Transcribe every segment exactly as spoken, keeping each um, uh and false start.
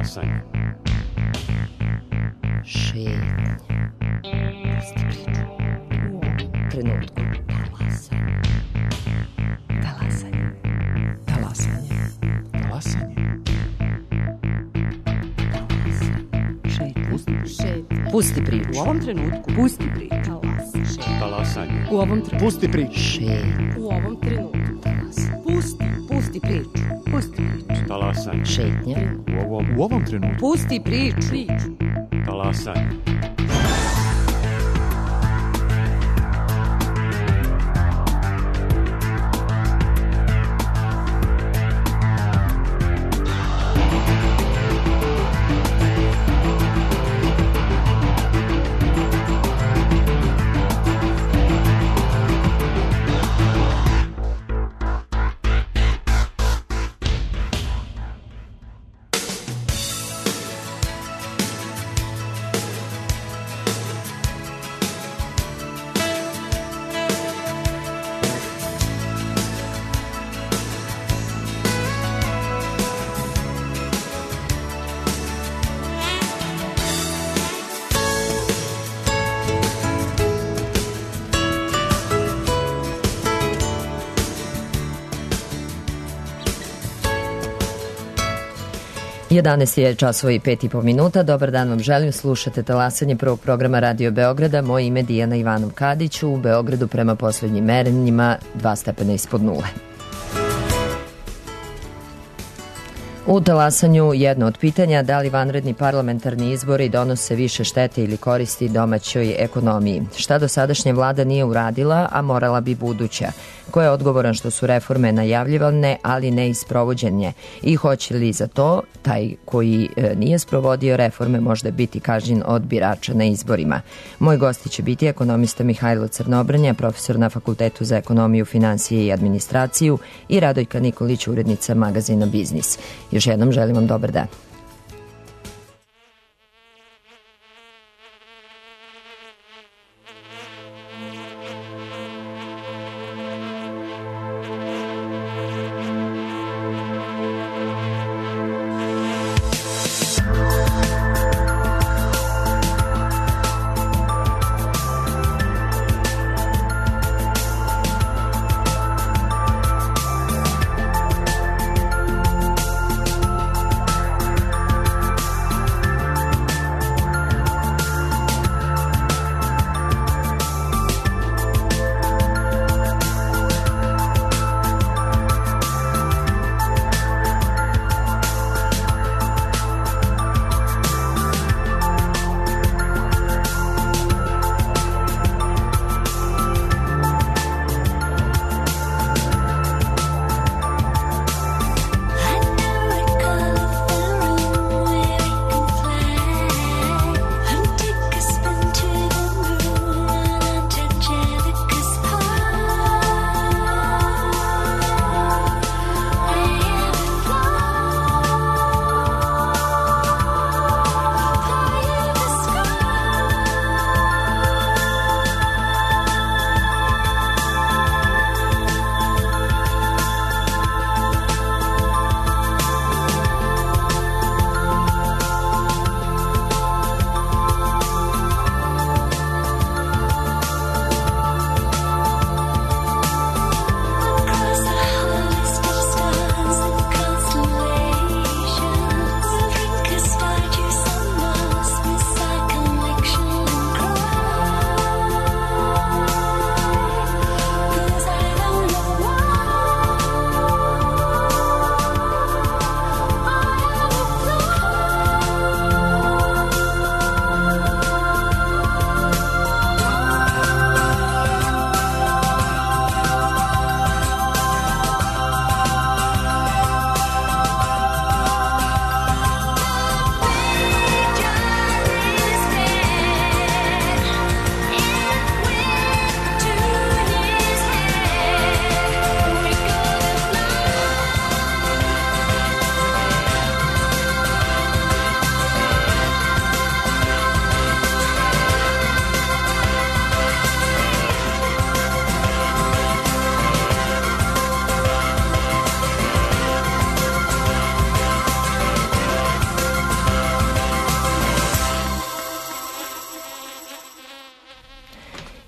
Talasanje. Šetnje. Pusti priču. U ovom trenutku. Talasanje. Talasanje. Talasanje. Šetnje. Pusti priču. U ovom trenutku. Pusti priču. Talasanje. U ovom trenutku. Pusti priču. Šetnje. U ovom trenutku. Pusti. Pusti priču. Pusti priču. Talasanje. Šetnje. U ovom, u ovom trenutku. Pusti priču. Priču. Talasanje. jedanaest je časova i pet i po minuta. Dobar dan vam želim. Slušate Talasanje prvog programa Radio Beograda. Moje ime je Dijana Ivanov Kadić. U Beogradu prema poslednjim merenjima dva stepena ispod nule. U Talasanju jedno od pitanja: da li vanredni parlamentarni izbori donose više štete ili koristi domaćoj ekonomiji? Šta do sadašnje vlada nije uradila, a morala bi buduća? Ko je odgovoran što su reforme najavljivane, ali ne i sprovođenje? I hoće li za to taj koji nije sprovodio reforme možda biti kažnjen od birača na izborima? Moj gosti će biti ekonomista Mihajlo Crnobranja, profesor na Fakultetu za ekonomiju, finansije i administraciju, i Radojka Nikolić, urednica magazina Biznis. Još jednom želim vam dobar dan.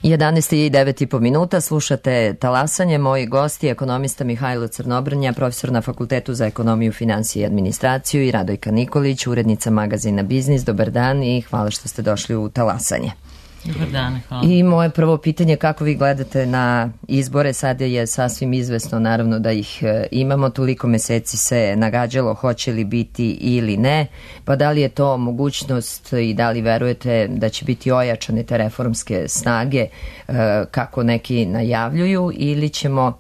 jedanaest i devet i po minuta, slušate Talasanje. Moji gosti, ekonomista Mihajlo Crnobrnja, profesor na Fakultetu za ekonomiju, finansije i administraciju, i Radojka Nikolić, urednica magazina Biznis. Dobar dan i hvala što ste došli u Talasanje. Dobar dan, hvala. I moje prvo pitanje, kako vi gledate na izbore? Sada je sasvim izvesno, naravno, da ih imamo. Toliko meseci se nagađalo hoće li biti ili ne. Pa da li je to mogućnost i da li verujete da će biti ojačane te reformske snage kako neki najavljuju, ili ćemo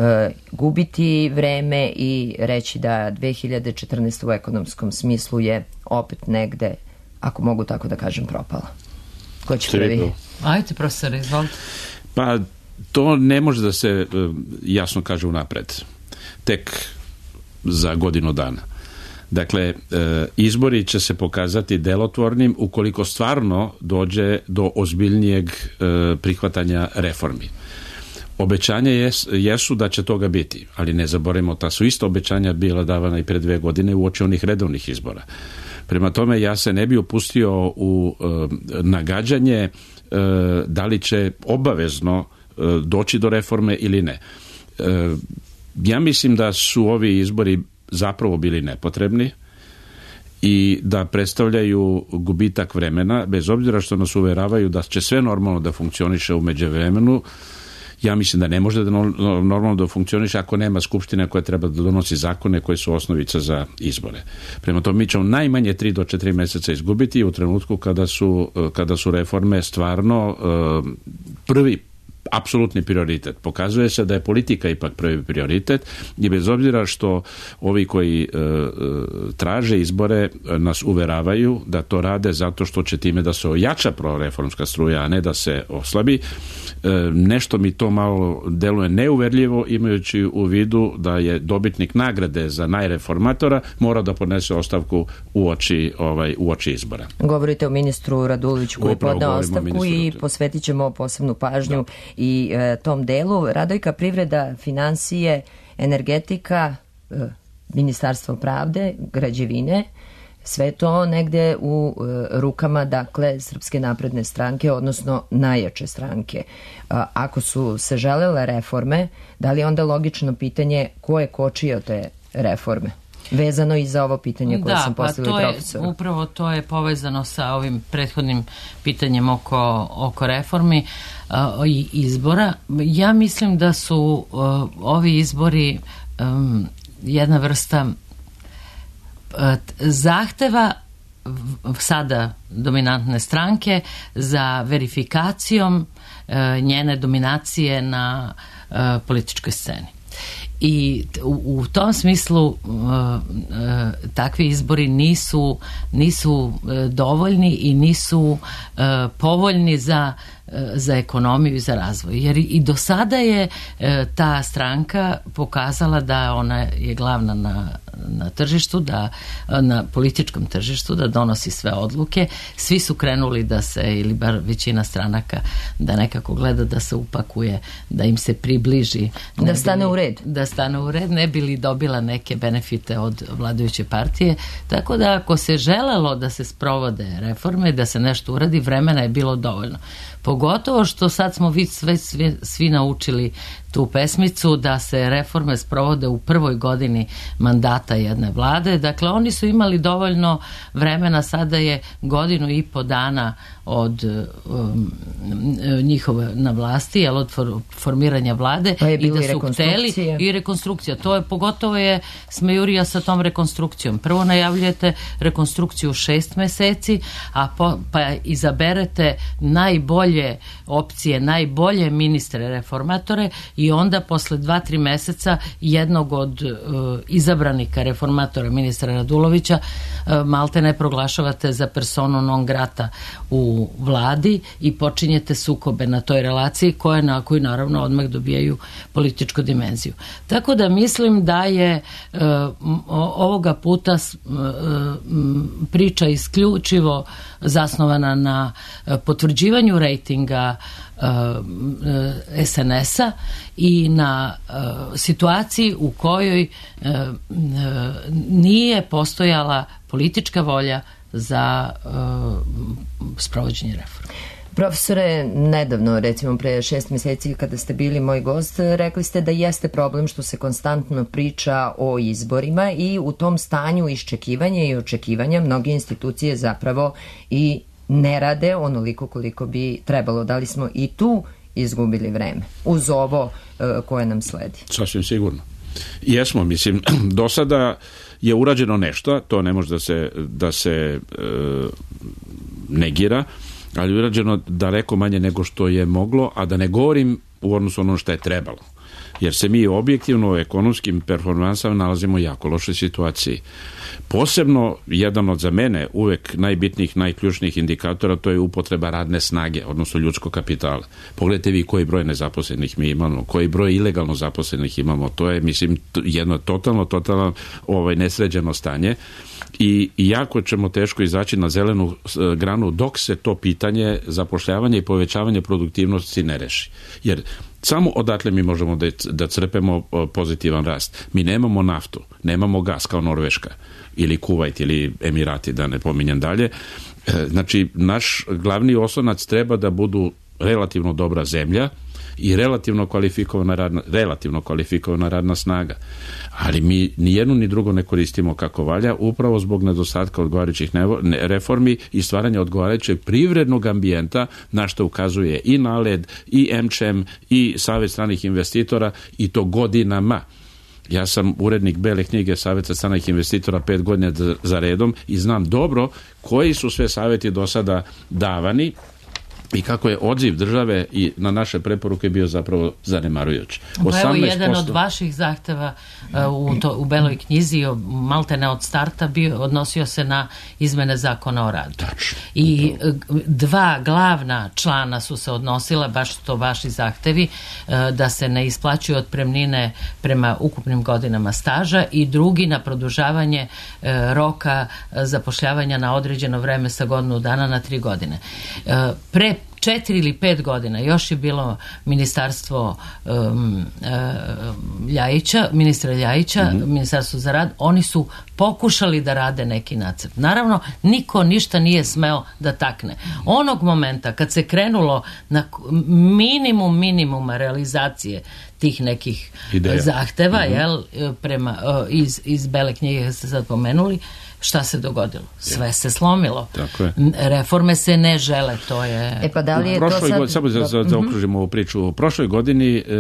gubiti vreme i reći da dve hiljade četrnaeste. u ekonomskom smislu je opet negde, ako mogu tako da kažem, propala? Ko će prvi? Ajde, profesor, izvolite. Pa, to ne može da se jasno kaže unapred. Tek za godinu dana. Dakle, izbori će se pokazati delotvornim ukoliko stvarno dođe do ozbiljnijeg prihvatanja reformi. Obećanja jes, jesu da će toga biti, ali ne zaboravimo, ta su isto obećanja bila davana i pre dve godine uoči onih redovnih izbora. Prema tome, ja se ne bi opustio u e, nagađanje e, da li će obavezno e, doći do reforme ili ne. E, ja mislim da su ovi izbori zapravo bili nepotrebni i da predstavljaju gubitak vremena, bez obzira što nas uveravaju da će sve normalno da funkcioniše u međuvremenu. Ja mislim da ne može da normalno da funkcioniše ako nema skupština koja treba da donosi zakone koje su osnovica za izbore. Prema tome, mi ćemo najmanje tri do četiri meseca izgubiti u trenutku kada su, kada su reforme stvarno prvi apsolutni prioritet. Pokazuje se da je politika ipak prvi prioritet i bez obzira što ovi koji e, traže izbore nas uveravaju da to rade zato što će time da se ojača proreformska struja, a ne da se oslabi. E, nešto mi to malo deluje neuverljivo, imajući u vidu da je dobitnik nagrade za najreformatora mora da podnese ostavku u oči, ovaj, u oči izbora. Govorite o ministru Raduloviću koji podneo ostavku i posvetit ćemo posebnu pažnju da. i e, tom delu. Radojka, privreda, finansije, energetika, e, Ministarstvo pravde, građevine, sve to negde u e, rukama, dakle, Srpske napredne stranke, odnosno najjače stranke. A, ako su se želele reforme, da li je onda logično pitanje ko je kočio te reforme? Vezano i za ovo pitanje koje da, sam postavila pa profesoru. Da, upravo to je povezano sa ovim prethodnim pitanjem oko, oko reformi uh, i izbora. Ja mislim da su uh, ovi izbori um, jedna vrsta uh, zahteva sada dominantne stranke za verifikacijom uh, njene dominacije na uh, političkoj sceni. I u, u tom smislu uh, uh, takvi izbori nisu, nisu uh, dovoljni i nisu uh, povoljni za, uh, za ekonomiju i za razvoj. Jer i do sada je uh, ta stranka pokazala da ona je glavna na, na tržištu, da, na političkom tržištu, da donosi sve odluke. Svi su krenuli da se, ili bar većina stranaka, da nekako gleda da se upakuje, da im se približi. Da stane u red. Da stane u red, ne bi li dobila neke benefite od vladajuće partije. Tako da ako se želelo da se sprovode reforme, da se nešto uradi, vremena je bilo dovoljno. Pogotovo što sad smo vi sve, svi, svi naučili tu pesmicu da se reforme sprovode u prvoj godini mandata jedne vlade. Dakle, oni su imali dovoljno vremena, sada je godinu i po dana od um, njihove na vlasti, jel, od for, formiranja vlade, pa i da su hteli i rekonstrukcija. To je, pogotovo je smejurija sa tom rekonstrukcijom. Prvo najavljujete rekonstrukciju šest meseci, a po, pa izaberete najbolje opcije, najbolje ministre reformatore i onda posle dva, tri meseca jednog od uh, izabranika reformatora, ministra Radulovića, uh, malte ne proglašavate za personu non grata u vladi i počinjete sukobe na toj relaciji koje na koji naravno odmah dobijaju političku dimenziju. Tako da mislim da je uh, ovoga puta uh, priča isključivo zasnovana na uh, potvrđivanju rejtinga es en es-a i na uh, situaciji u kojoj uh, uh, nije postojala politička volja za uh, sprovođenje reforme. Profesore, nedavno, recimo pre šest meseci kada ste bili moj gost, rekli ste da jeste problem što se konstantno priča o izborima i u tom stanju iščekivanja i očekivanja mnoge institucije zapravo i ne rade onoliko koliko bi trebalo. Da li smo i tu izgubili vreme uz ovo uh, koje nam sledi? Sasvim sigurno. Jesmo, mislim, do sada je urađeno nešto, to ne može da se, da se e, negira, ali je urađeno daleko manje nego što je moglo, a da ne govorim u odnosu ono što je trebalo. Jer se mi objektivno u ekonomskim performansama nalazimo u jako lošoj situaciji. Posebno, jedan od za mene uvek najbitnijih, najključnijih indikatora, to je upotreba radne snage, odnosno ljudskog kapitala. Pogledajte vi koji broj nezaposlenih mi imamo, koji broj ilegalno zaposlenih imamo. To je, mislim, jedno totalno, totalno ovaj, nesređeno stanje. I jako ćemo teško izaći na zelenu granu dok se to pitanje zapošljavanja i povećavanja produktivnosti ne reši. Jer samo odatle mi možemo da, da crpemo pozitivan rast. Mi nemamo naftu, nemamo gas kao Norveška ili Kuvajt ili Emirati, da ne pominjem dalje. Znači, naš glavni oslonac treba da budu relativno dobra zemlja i relativno kvalifikovana radna, relativno kvalifikovana radna snaga. Ali mi ni jedno ni drugo ne koristimo kako valja, upravo zbog nedostatka odgovarajućih reformi i stvaranja odgovarajućeg privrednog ambijenta, na što ukazuje i NALED, i em če em, i Savet stranih investitora, i to godinama. Ja sam urednik Bele knjige Saveta stranih investitora pet godina za redom i znam dobro koji su sve savjeti do sada davani i kako je odziv države i na naše preporuke bio zapravo zanemarujući. Pa evo, jedan od vaših zahteva uh, u, to, u Beloj knjizi, maltene od starta, bio, odnosio se na izmene zakona o radu. Tačno. I uh, dva glavna člana su se odnosila, baš to vaši zahtevi, uh, da se ne isplaćuju otpremnine prema ukupnim godinama staža, i drugi na produžavanje uh, roka uh, zapošljavanja na određeno vreme sa godinu dana na tri godine. Uh, pre četiri ili pet godina još je bilo ministarstvo um, uh, Ljajića, ministra Ljajića, mm-hmm. ministarstvo za rad, oni su pokušali da rade neki nacrt. Naravno, niko ništa nije smeo da takne. Onog momenta kad se krenulo na minimum minimuma realizacije tih nekih Ideja. zahteva, mm-hmm. jel, prema, uh, iz, iz Bele knjige ste sad pomenuli, šta se dogodilo? Sve se slomilo. Tako je. Reforme se ne žele, to je... E pa da li je to sad... God, samo da, da, da okružimo ovu priču. U prošloj godini e,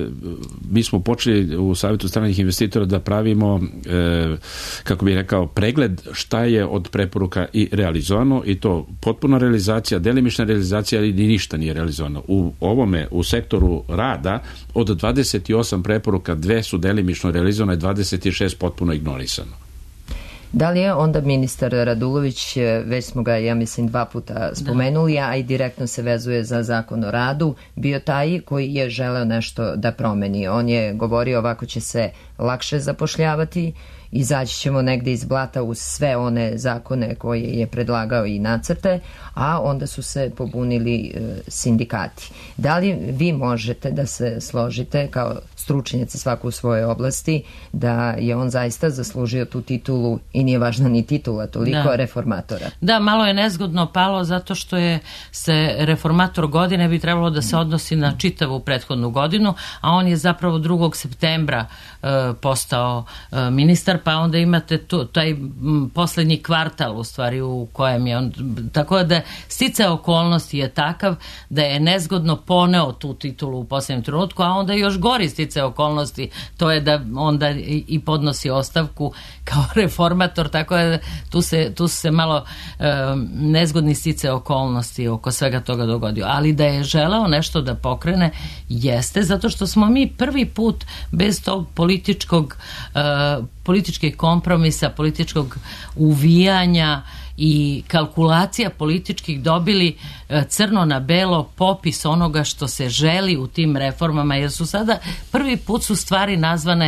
mi smo počeli u Savetu stranih investitora da pravimo, e, kako bih rekao, pregled šta je od preporuka i realizovano, i to potpuna realizacija, delimična realizacija, ali ništa nije realizovano. U ovome, u sektoru rada, od dvadeset osam preporuka, dve su delimično realizovane, dvadeset šest potpuno ignorisano. Da li je onda ministar Radulović, već smo ga, ja mislim, dva puta spomenuli, da. a i direktno se vezuje za zakon o radu, bio taj koji je želeo nešto da promeni? On je govorio ovako će se lakše zapošljavati, izaći ćemo negde iz blata uz sve one zakone koje je predlagao i nacrte, a onda su se pobunili e, sindikati. Da li vi možete da se složite kao stručnjaci svaku u svojoj oblasti da je on zaista zaslužio tu titulu, i nije važna ni titula toliko, da. reformatora? Da, malo je nezgodno palo zato što je se reformator godine bi trebalo da se odnosi na čitavu prethodnu godinu, a on je zapravo drugog septembra e, postao e, ministar, pa onda imate tu, taj m, poslednji kvartal u stvari u kojem je on, tako da sticaj okolnosti je takav da je nezgodno poneo tu titulu u posljednjem trenutku, a onda još gori sticaj okolnosti, to je da onda i podnosi ostavku kao reformator, tako da tu se, tu se malo um, nezgodni stice okolnosti oko svega toga dogodio, ali da je želeo nešto da pokrene jeste, zato što smo mi prvi put bez tog političkog uh, političkih kompromisa, političkog uvijanja i kalkulacija političkih dobili crno na belo popis onoga što se želi u tim reformama, jer su sada prvi put su stvari nazvane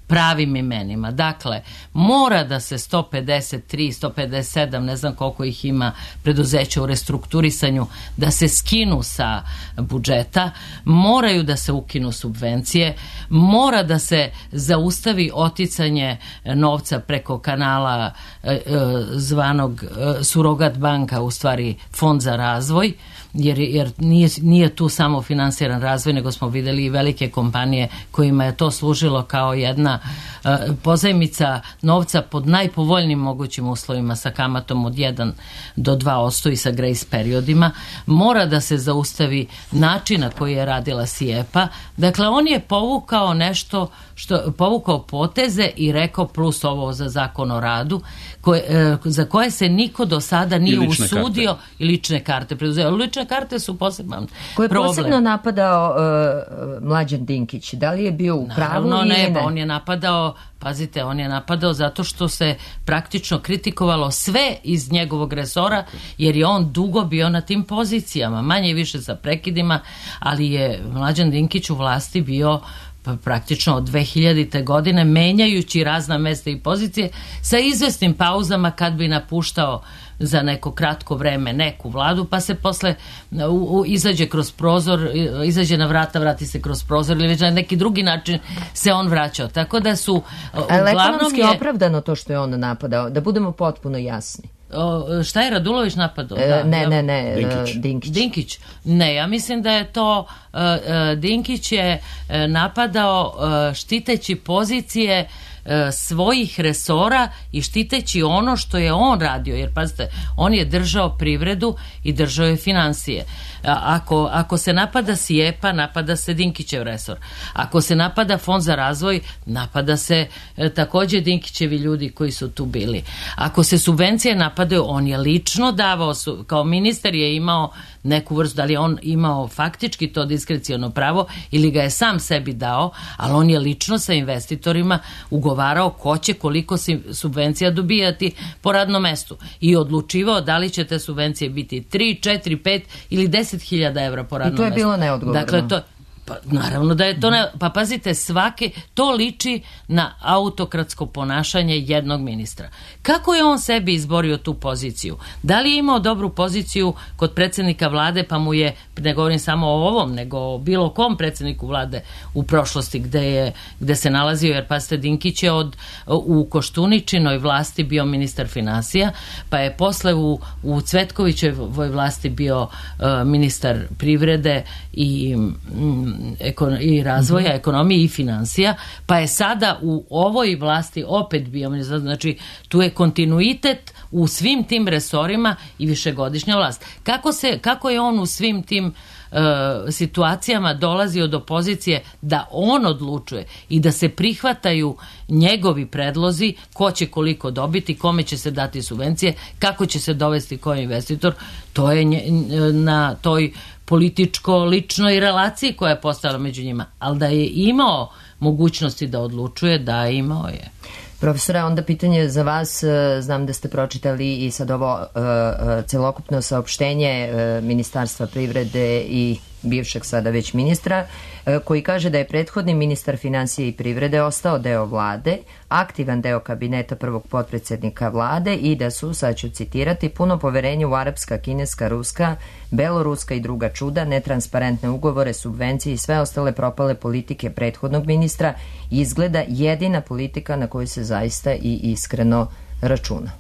pravim imenima. Dakle, mora da se sto pedeset tri, sto pedeset sedam, ne znam koliko ih ima preduzeća u restrukturisanju, da se skinu sa budžeta, moraju da se ukinu subvencije, mora da se zaustavi oticanje novca preko kanala e, e, zvanog e, surogat banka, u stvari Fond za razvoj, jer, jer nije, nije tu samo finansiran razvoj, nego smo videli i velike kompanije kojima je to služilo kao jedna uh, pozajmica novca pod najpovoljnijim mogućim uslovima sa kamatom od jedan do dva posto i sa grace periodima. Mora da se zaustavi način na koji je radila SIEPA. Dakle, on je povukao nešto, što, povukao poteze i rekao plus ovo za zakon o radu, koje, uh, za koje se niko do sada nije I usudio karte. I lične karte preduzeo. Lične karte su poseban Ko je problem. posebno napadao uh, Mlađan Dinkić? Da li je bio u pravu Naravno, ili ne, ne? on je napadao, pazite, on je napadao zato što se praktično kritikovalo sve iz njegovog resora, jer je on dugo bio na tim pozicijama, manje i više sa prekidima, ali je Mlađan Dinkić u vlasti bio praktično od dve hiljadite godine, menjajući razna mesta i pozicije sa izvesnim pauzama kad bi napuštao za neko kratko vreme neku vladu, pa se posle u, u, izađe kroz prozor, izađe na vrata, vrati se kroz prozor ili već na neki drugi način se on vraćao. Tako da su... Ali ekonomski je opravdano to što je on napadao, da budemo potpuno jasni. O, šta je Radulović napadao? E, da, ne, ja, ne, ne, Dinkić. Dinkić. Dinkić. Ne, ja mislim da je to uh, uh, Dinkić je uh, napadao uh, štiteći pozicije uh, svojih resora i štiteći ono što je on radio, jer pazite, on je držao privredu i držao je financije. A, ako, ako se napada SIEPA, napada se Dinkićev resor. Ako se napada Fond za razvoj, napada se e, takođe Dinkićevi ljudi koji su tu bili. Ako se subvencije napadaju, on je lično davao, su, kao ministar je imao neku vrstu, da li je on imao faktički to diskreciono pravo ili ga je sam sebi dao, ali on je lično sa investitorima ugovarao ko će koliko subvencija dobijati po radnom mestu i odlučivao da li će te subvencije biti tri, četiri, pet ili deset hiljada evra po radnom mestu. I to je bilo neodgovorno. Dakle, to, pa naravno da je to ne, pa pazite, svake, to liči na autokratsko ponašanje jednog ministra. Kako je on sebi izborio tu poziciju? Da li je imao dobru poziciju kod predsjednika vlade, pa mu je, ne govorim samo o ovom, nego o bilo kom predsjedniku vlade u prošlosti gde, je, gde se nalazio, jer pazite, Dinkić je od, u Koštuničinoj vlasti bio ministar finansija, pa je posle u, u Cvetkovićevoj vlasti bio uh, ministar privrede i mm, i razvoja, mm-hmm. ekonomije i financija, pa je sada u ovoj vlasti opet bio, znači tu je kontinuitet u svim tim resorima i višegodišnja vlast. Kako, se, kako je on u svim tim uh, situacijama dolazio do pozicije da on odlučuje i da se prihvataju njegovi predlozi, ko će koliko dobiti, kome će se dati subvencije, kako će se dovesti koji investitor, to je nje, na toj političko-ličnoj relaciji koja je postala među njima. Ali da je imao mogućnosti da odlučuje, da, imao je. Profesore, onda pitanje za vas, znam da ste pročitali i sad ovo uh, celokupno saopštenje uh, Ministarstva privrede i bivšeg sada već ministra, koji kaže da je prethodni ministar financije i privrede ostao deo vlade, aktivan deo kabineta prvog potpredsjednika vlade i da su, sad ću citirati, puno poverenje u arapska, kineska, ruska, beloruska i druga čuda, netransparentne ugovore, subvencije i sve ostale propale politike prethodnog ministra, izgleda jedina politika na koju se zaista i iskreno računa.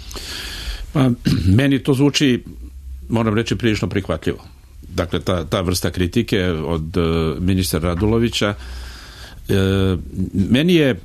Pa, meni to zvuči, moram reći, prilično prihvatljivo. Dakle, ta, ta vrsta kritike od uh, ministra Radulovića. E, meni je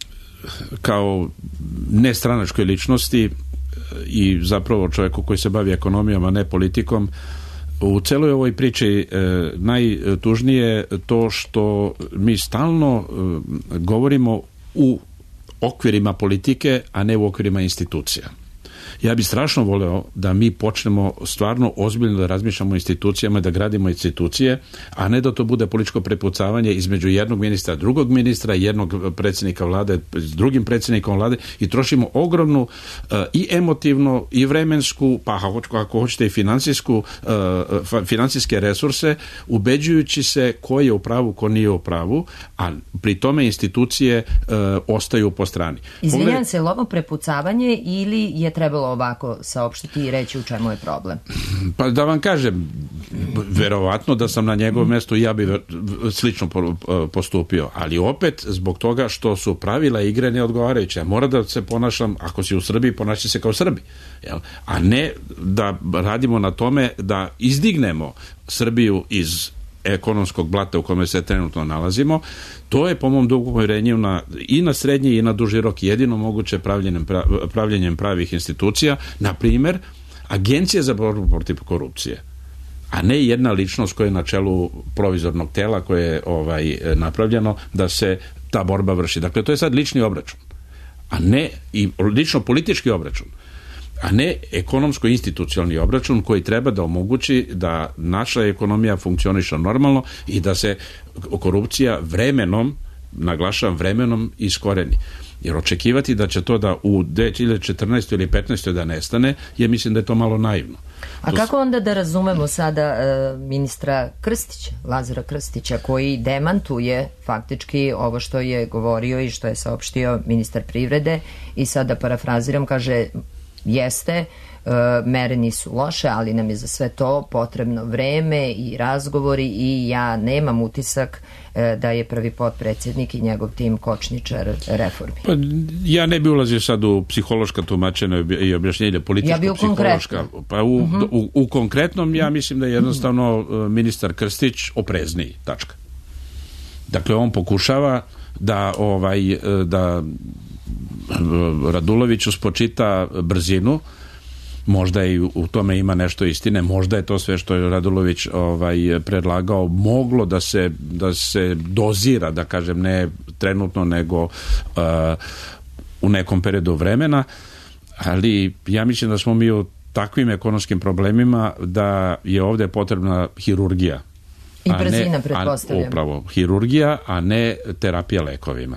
kao nestranačkoj ličnosti i zapravo čovjeku koji se bavi ekonomijom, a ne politikom, u celoj ovoj priči e, najtužnije to što mi stalno e, govorimo u okvirima politike, a ne u okvirima institucija. Ja bih strašno voleo da mi počnemo stvarno ozbiljno da razmišljamo o institucijama, da gradimo institucije, a ne da to bude političko prepucavanje između jednog ministra, drugog ministra, jednog predsjednika vlade s drugim predsjednikom vlade i trošimo ogromnu uh, i emotivno i vremensku, pa ako hoćete i financijsku, uh, financijske resurse, ubeđujući se ko je u pravu, ko nije u pravu, a pri tome institucije uh, ostaju po strani. Izvinjam se, je li ovo prepucavanje ili je trebalo ovako saopštiti i reći u čemu je problem? Pa da vam kažem, verovatno da sam na njegovom mjestu ja bi slično postupio, ali opet zbog toga što su pravila igre neodgovarajuće. Mora da se ponašam, ako si u Srbiji, ponaši se kao Srbi. Jel? A ne da radimo na tome da izdignemo Srbiju iz ekonomskog blata u kome se trenutno nalazimo. To je po mom dugom uvjerenju na, i na srednji i na duži rok jedino moguće pravljenjem, pravljenjem pravih institucija, na primjer Agencija za borbu protiv korupcije, a ne jedna ličnost koja je na čelu provizornog tela koje je ovaj, napravljeno da se ta borba vrši. Dakle, to je sad lični obračun, a ne i lično politički obračun, a ne ekonomsko-institucionalni obračun koji treba da omogući da naša ekonomija funkcioniše normalno i da se korupcija vremenom, naglašavam vremenom, iskoreni. Jer očekivati da će to da u dve hiljade četrnaestoj ili petnaestoj da nestane, je mislim da je to malo naivno. A kako onda da razumemo sada e, ministra Krstića, Lazara Krstića, koji demantuje faktički ovo što je govorio i što je saopštio ministar privrede i sada parafraziram, kaže jeste, e, mere nisu loše, ali nam je za sve to potrebno vreme i razgovori i ja nemam utisak e, da je prvi potpredsjednik i njegov tim kočničar reformi. Pa, ja ne bi ulazio sad u psihološka tumačenja i objašnjenja političko-psihološka. Ja pa u, uh-huh. u, u konkretnom ja mislim da je jednostavno ministar Krstić oprezniji, tačka. Dakle, on pokušava da ovaj, da Raduloviću spočita brzinu, možda i u tome ima nešto istine, možda je to sve što je Radulović ovaj, predlagao moglo da se, da se dozira, da kažem, ne trenutno nego uh, u nekom periodu vremena, ali ja mislim da smo mi u takvim ekonomskim problemima da je ovdje potrebna hirurgija. I brzina, pretpostavljam. Upravo, hirurgija, a ne terapija lekovima.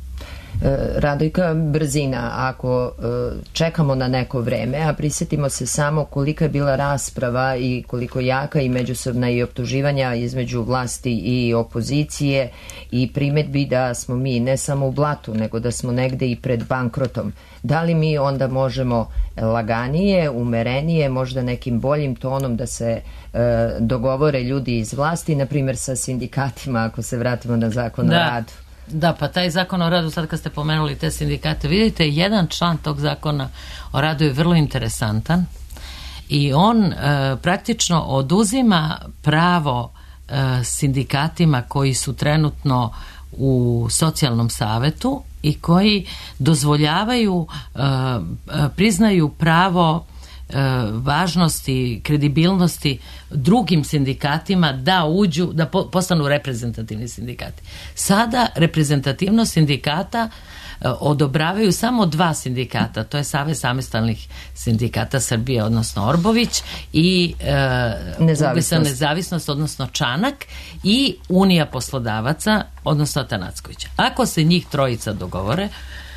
Radojka, brzina, ako čekamo na neko vreme, a prisjetimo se samo kolika je bila rasprava i koliko jaka i međusobna i optuživanja između vlasti i opozicije i primjedbi da smo mi ne samo u blatu, nego da smo negde i pred bankrotom. Da li mi onda možemo laganije, umerenije, možda nekim boljim tonom da se e, dogovore ljudi iz vlasti, na primjer sa sindikatima, ako se vratimo na zakon da. o radu? Da, pa taj zakon o radu, sad kad ste pomenuli te sindikate, vidite, jedan član tog zakona o radu je vrlo interesantan i on e, praktično oduzima pravo e, sindikatima koji su trenutno u socijalnom savetu i koji dozvoljavaju, e, priznaju pravo važnosti, kredibilnosti drugim sindikatima da uđu, da po, postanu reprezentativni sindikati. Sada reprezentativnost sindikata e, odobravaju samo dva sindikata, to je Savez samostalnih sindikata Srbije, odnosno Orbović, i e, nezavisnost. nezavisnost, odnosno Čanak, i Unija poslodavaca, odnosno Atanackovića. Ako se njih trojica dogovore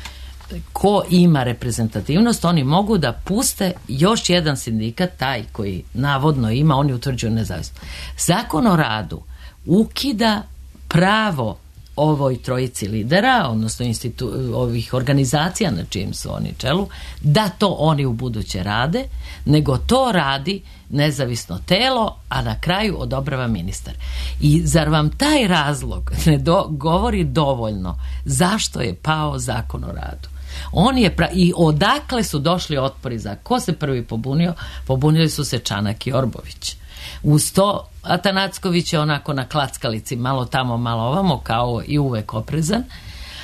ko ima reprezentativnost, oni mogu da puste još jedan sindikat, taj koji navodno ima, oni utvrđuju nezavisnost. Zakon o radu ukida pravo ovoj trojici lidera, odnosno institu, ovih organizacija na čijem su oni čelu, da to oni u buduće rade, nego to radi nezavisno telo, a na kraju odobrava ministar. I zar vam taj razlog ne do, govori dovoljno zašto je pao zakon o radu? On je pra- i odakle su došli otpori za ko se prvi pobunio? Pobunili su se Čanak i Orbović. Uz to Atanacković je onako na klackalici, malo tamo, malo ovamo, kao i uvek oprezan,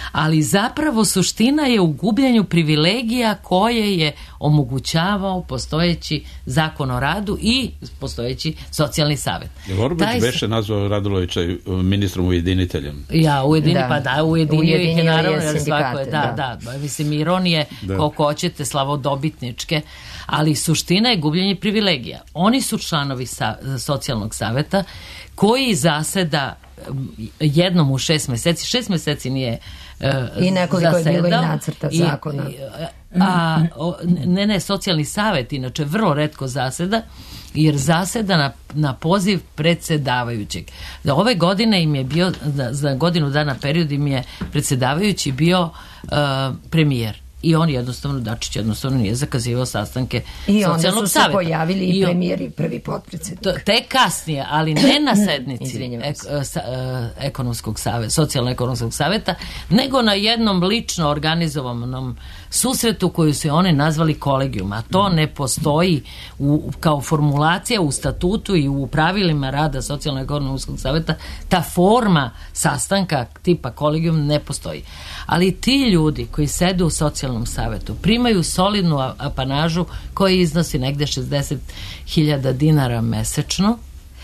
ali zapravo suština je u gubljenju privilegija koje je omogućavao postojeći zakon o radu i postojeći socijalni savet. Je Orbić Taj... beše nazvao Radulovića ministrom ujediniteljem? Ja, ujedini, da. pa da, ujedinio ih je naravno, jer svako je, da, da, da, mislim, ironije da. koliko hoćete, slavodobitničke, ali suština je gubljenje privilegija. Oni su članovi sa, socijalnog saveta koji zaseda jednom u šest meseci, šest meseci nije uh, i nekoliko zasedao, je bilo i nacrta zakona. I, a, o, ne, ne, socijalni savet inače vrlo retko zaseda, jer zaseda na, na poziv predsedavajućeg. Za ove godine im je bio, za godinu dana period im je predsedavajući bio uh, premijer. I on jednostavno, Dačić jednostavno nije zakazivao sastanke I socijalnog saveta. I onda su se savjeta. pojavili i, i premijer i prvi potpredsjednik. Tek kasnije, ali ne na sednici ek, sa, ekonomskog saveta, socijalno-ekonomskog saveta, nego na jednom lično organizovanom susretu koju su oni nazvali kolegijum, a to ne postoji u, kao formulacija u statutu i u pravilima rada socijalno-ekonomskog saveta. Ta forma sastanka tipa kolegijum ne postoji. Ali ti ljudi koji sede u socijalnom savetu primaju solidnu apanažu koja iznosi negde šezdeset hiljada dinara mesečno,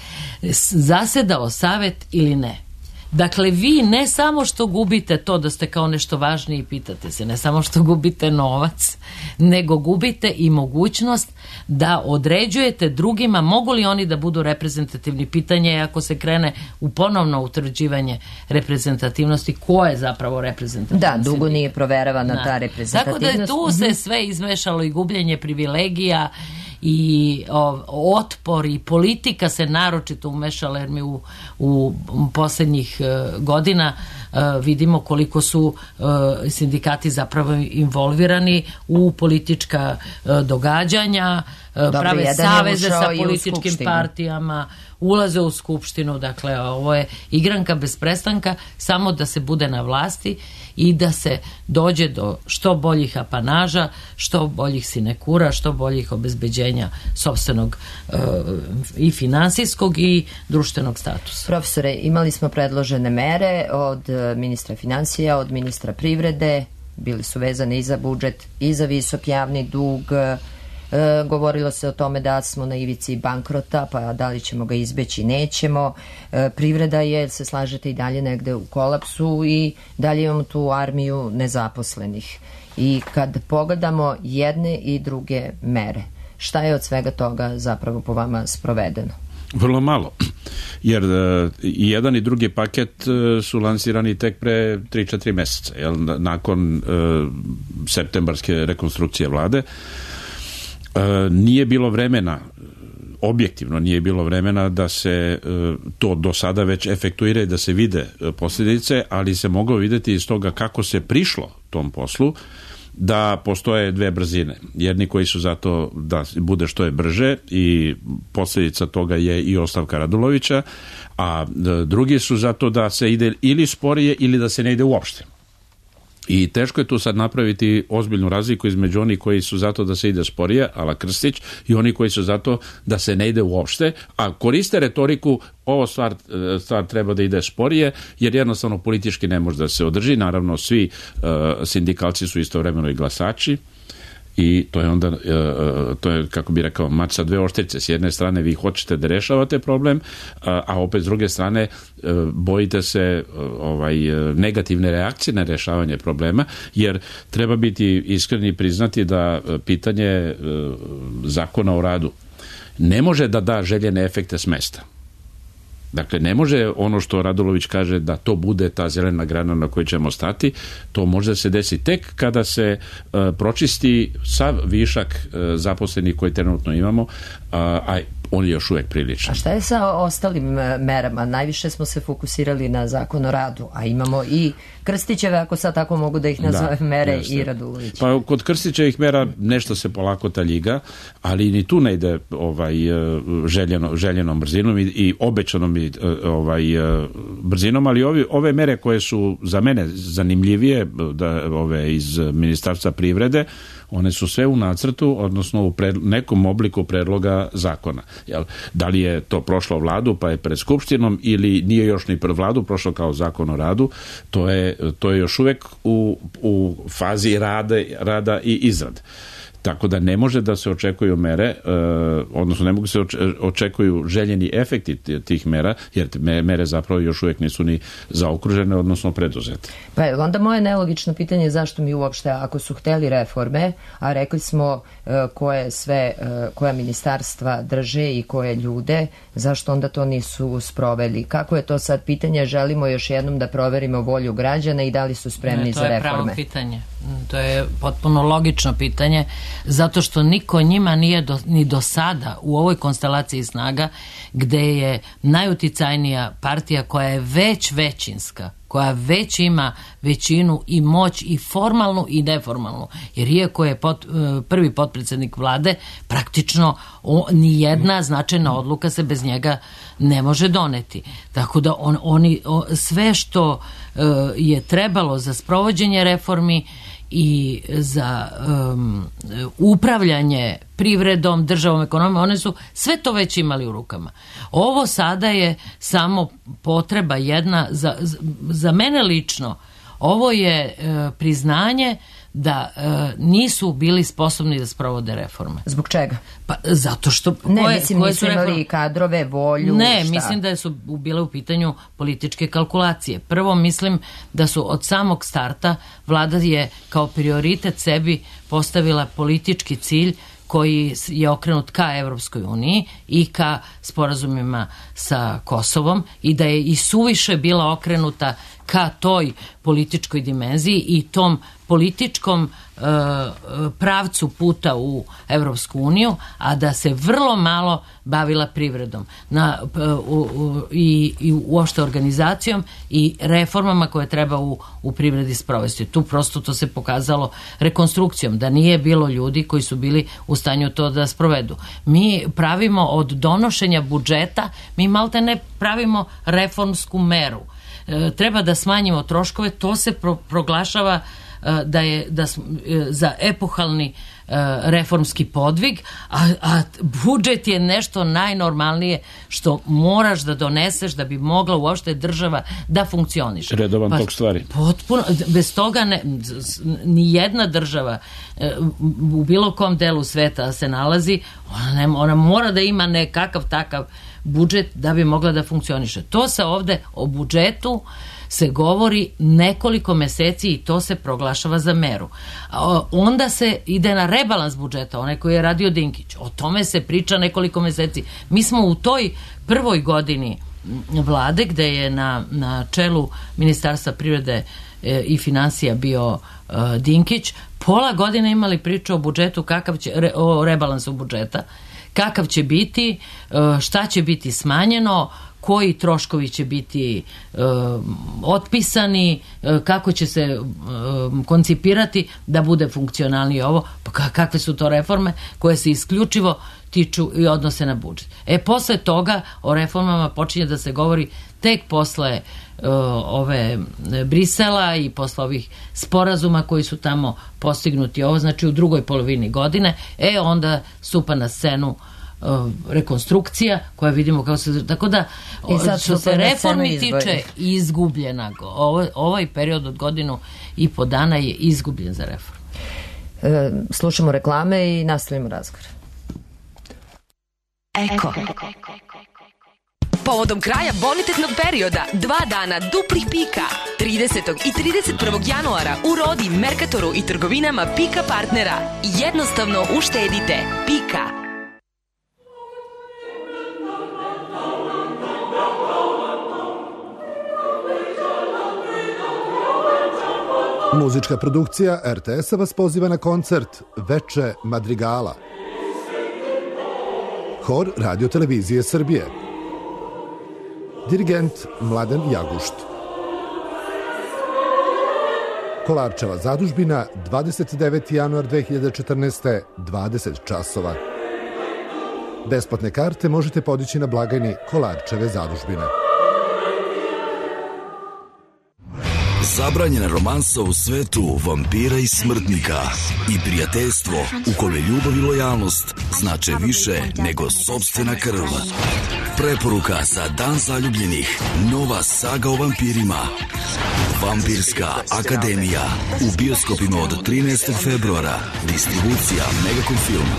zasedao savet ili ne. Dakle, vi ne samo što gubite to da ste kao nešto važni i pitate se, ne samo što gubite novac, nego gubite i mogućnost da određujete drugima mogu li oni da budu reprezentativni. Pitanje je ako se krene u ponovno utvrđivanje reprezentativnosti, ko je zapravo reprezentativni. Da, dugo nije proveravana da. ta reprezentativnost. Tako da je tu se sve izmešalo i gubljenje privilegija i o, otpor i politika se naročito umešala, jer mi u, u posljednjih uh, godina uh, vidimo koliko su uh, sindikati zapravo involvirani u politička uh, događanja, uh, Dobre, prave saveze sa političkim partijama, ulaze u skupštinu. Dakle, ovo je igranka bez prestanka, samo da se bude na vlasti i da se dođe do što boljih apanaža, što boljih sinekura, što boljih obezbeđenja sopstvenog e, i finansijskog i društvenog statusa. Profesore, imali smo predložene mere od ministra finansija, od ministra privrede, bili su vezane i za budžet i za visok javni dug. E, govorilo se o tome da smo na ivici bankrota, pa da li ćemo ga izbeći, nećemo. E, privreda je, se slažete, i dalje negde u kolapsu i dalje imamo tu armiju nezaposlenih. I kad pogledamo jedne i druge mere, šta je od svega toga zapravo po vama sprovedeno? Vrlo malo, jer uh, i jedan i drugi paket uh, su lansirani tek pre tri četiri meseca, jel, nakon uh, septembarske rekonstrukcije vlade. Uh, nije bilo vremena, objektivno nije bilo vremena da se uh, to do sada već efektuira i da se vide uh, posljedice, ali se moglo vidjeti iz toga kako se prišlo tom poslu, da postoje dve brzine. Jedni koji su zato da bude što je brže i posljedica toga je i ostavka Radulovića, a drugi su zato da se ide ili sporije ili da se ne ide uopšte. I teško je tu sad napraviti ozbiljnu razliku između onih koji su zato da se ide sporije, ala Krstić, i oni koji su zato da se ne ide uopšte, a koriste retoriku ovo stvar, stvar treba da ide sporije, jer jednostavno politički ne može da se održi. Naravno, svi uh, sindikalci su istovremeno i glasači, i to je onda, uh, to je, kako bi rekao, mač sa dve oštrice. S jedne strane vi hoćete da rešavate problem, uh, a opet s druge strane uh, bojite se uh, ovaj, negativne reakcije na rešavanje problema, jer treba biti iskreni i priznati da uh, pitanje uh, zakona o radu ne može da da željene efekte s mesta. Dakle, ne može ono što Radulović kaže da to bude ta zelena grana na kojoj ćemo stati, to može da se desi tek kada se uh, pročisti sav višak uh, zaposlenih koji trenutno imamo, uh, a on je još uvijek priličan. A šta je sa ostalim merama? Najviše smo se fokusirali na zakon o radu, a imamo i Krstićeve, ako sad tako mogu da ih nazove, da, mere jeste. I Radulović. Pa kod Krstićevih mera nešto se polako taljiga, ali ni tu ne ide ovaj, željeno, željenom brzinom i, i obećanom i, ovaj, brzinom, ali ovi, ove mere koje su za mene zanimljivije, da, ove iz Ministarstva privrede, one su sve u nacrtu, odnosno u pred, nekom obliku predloga zakona. Jel? Da li je to prošlo vladu pa je pred Skupštinom ili nije još ni pred vladu prošlo kao zakon o radu, to je, to je još uvek u, u fazi rada, rada i izrade. Tako da ne može da se očekuju mere, odnosno ne mogu se očekuju željeni efekti tih mera, jer mere zapravo još uvijek nisu ni zaokružene, odnosno preduzete. Pa je onda moje nelogično pitanje je zašto mi uopšte, ako su hteli reforme, a rekli smo koje sve, koja ministarstva drže i koje ljude, zašto onda to nisu sproveli? Kako je to sad pitanje? Želimo još jednom da proverimo volju građana i da li su spremni ne, za reforme? To je pravo pitanje. To je potpuno logično pitanje, zato što niko njima nije do, ni do sada u ovoj konstelaciji snaga, gde je najuticajnija partija koja je već većinska, koja već ima većinu i moć i formalnu i neformalnu, jer iako je pot, prvi potpredsednik vlade, praktično o, ni jedna značajna odluka se bez njega ne može doneti. Tako da on, oni, o, sve što e, je trebalo za sprovođenje reformi i za um, upravljanje privredom, državom, ekonomijom, one su sve to već imali u rukama. Ovo sada je samo potreba jedna, za, za mene lično, ovo je uh, priznanje da uh, nisu bili sposobni da sprovode reforme. Zbog čega? Pa zato što... Ne, koje, mislim, koje nisu imali kadrove, volju, ne, šta? Mislim da su bile u pitanju političke kalkulacije. Prvo, mislim da su od samog starta vlada je kao prioritet sebi postavila politički cilj koji je okrenut ka Evropskoj uniji i ka sporazumima sa Kosovom i da je i suviše bila okrenuta ka toj političkoj dimenziji i tom političkom e, pravcu puta u Evropsku uniju, a da se vrlo malo bavila privredom na, u, u, i, i uopšte organizacijom i reformama koje treba u, u privredi sprovesti. Tu prosto to se pokazalo rekonstrukcijom, da nije bilo ljudi koji su bili u stanju to da sprovedu. Mi pravimo od donošenja budžeta, mi malte ne pravimo reformsku meru. E, treba da smanjimo troškove, to se pro, proglašava da je da za epohalni uh, reformski podvig, a, a budžet je nešto najnormalnije što moraš da doneseš da bi mogla uopšte država da funkcioniše. Redovan pa, tok stvari. Potpuno, bez toga ne, ni jedna država uh, u bilo kom delu sveta se nalazi, ona, ne, ona mora da ima nekakav takav budžet da bi mogla da funkcioniše. To se ovde o budžetu se govori nekoliko meseci i to se proglašava za meru. Onda se ide na rebalans budžeta, onaj koji je radio Dinkić. O tome se priča nekoliko meseci. Mi smo u toj prvoj godini vlade, gde je na, na čelu Ministarstva privrede e, i finansija bio e, Dinkić, pola godine imali priču o budžetu, kakav će, re, o rebalansu budžeta, kakav će biti, e, šta će biti smanjeno, koji troškovi će biti e, otpisani, e, kako će se e, koncipirati da bude funkcionalnije ovo, pa kakve su to reforme koje se isključivo tiču i odnose na budžet. E, posle toga o reformama počinje da se govori tek posle e, ove Brisela i posle ovih sporazuma koji su tamo postignuti, ovo znači u drugoj polovini godine, e onda stupa na scenu rekonstrukcija koja vidimo kako se... Tako da, što se reformi tiče, izgubljena. Ovo, ovaj period od godinu i po dana je izgubljen za reformu. E, slušamo reklame i nastavimo razgovor. Eko. Povodom kraja bonitetnog perioda, dva dana duplih pika, tridesetog i trideset prvog januara u Rodi, Merkatoru i trgovinama Pika partnera. Jednostavno uštedite. Pika. Muzička produkcija er te es-a vas poziva na koncert Veče Madrigala. Hor Radio televizije Srbije. Dirigent Mladen Jagušt. Kolarčeva zadužbina, dvadeset deveti januar dve hiljade četrnaeste. dvadeset časova. Besplatne karte možete podići na blagajni Kolarčeve zadužbine. Zabranjena romansa u svetu vampira i smrtnika i prijateljstvo u kome ljubav i lojalnost znače više nego sopstvena krv. Preporuka za Dan zaljubljenih. Nova saga o vampirima. Vampirska akademija. U bioskopima od trinaestog februara. Distribucija Megacom Film.